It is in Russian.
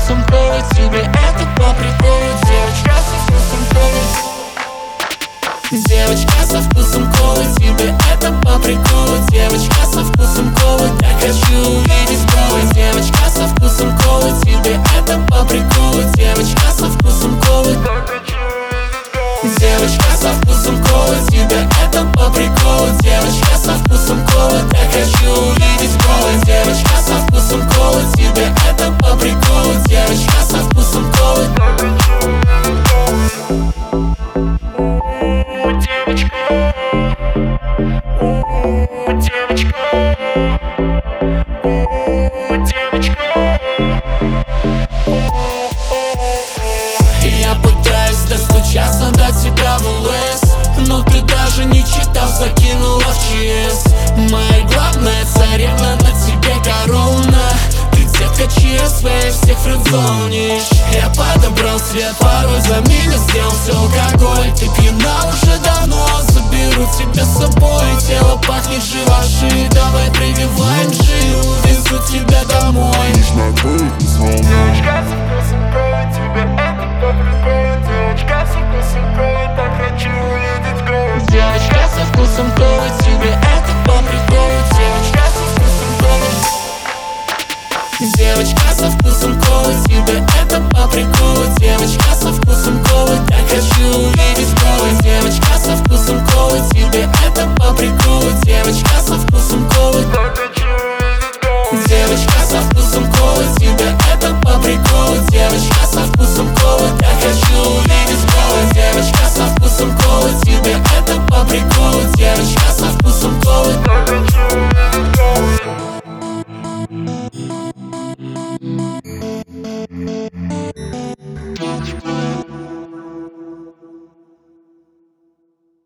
вкусом колы, тебе это по приколу. Девочка со вкусом колы. Девочка со вкусом колы, тебе это по приколу. Девочка со вкусом колы, так хочу увидеть голой. Девочка со вкусом колы, тебе это по приколу. Девочка со вкусом колы, так хочу увидеть голой. Девочка со вкусом колы, тебе это по приколу. Девочка со вкусом колы, так хочу увидеть голой. Девочка со вкусом колы, тебе это по приколу. Девочка со вкусом колы, так хочу увидеть голой. Девочка, девочка, девочка. Я пытаюсь достучаться до тебя в ЛС, но ты даже не читал, закинула в ЧС. Моя главная царевна, на тебе корона. Ты, детка, ЧСВ, всех френдзонишь. Я подобрал свет, порой за меня сделал все алкоголь. Ты пьяна уже давно, заберу тебя с собой. Тело пахнет живаши, давай прививаем жил. Везу тебя домой. Нужно будет исполнять. Девочка со вкусом колы, тебе это по приколу. Девочка со вкусом колы, так хочу увидеть голос. Девочка со вкусом колы, тебе это по приколу. Девочка со вкусом колы. Девочка со вкусом колы, тебе это по приколу. Девочка со вкусом колы, так хочу увидеть голос. Девочка со вкусом колы, тебе это по приколу. Девочка со вкусом колы, так хочу увидеть голос. Девочка со вкусом колы, тебе это по приколу. Девочка со вкусом колы, так хочу увидеть голос. Девочка со вкусом колы, тебе это по приколу. Девочка со вкусом колы, так хочу увидеть голос.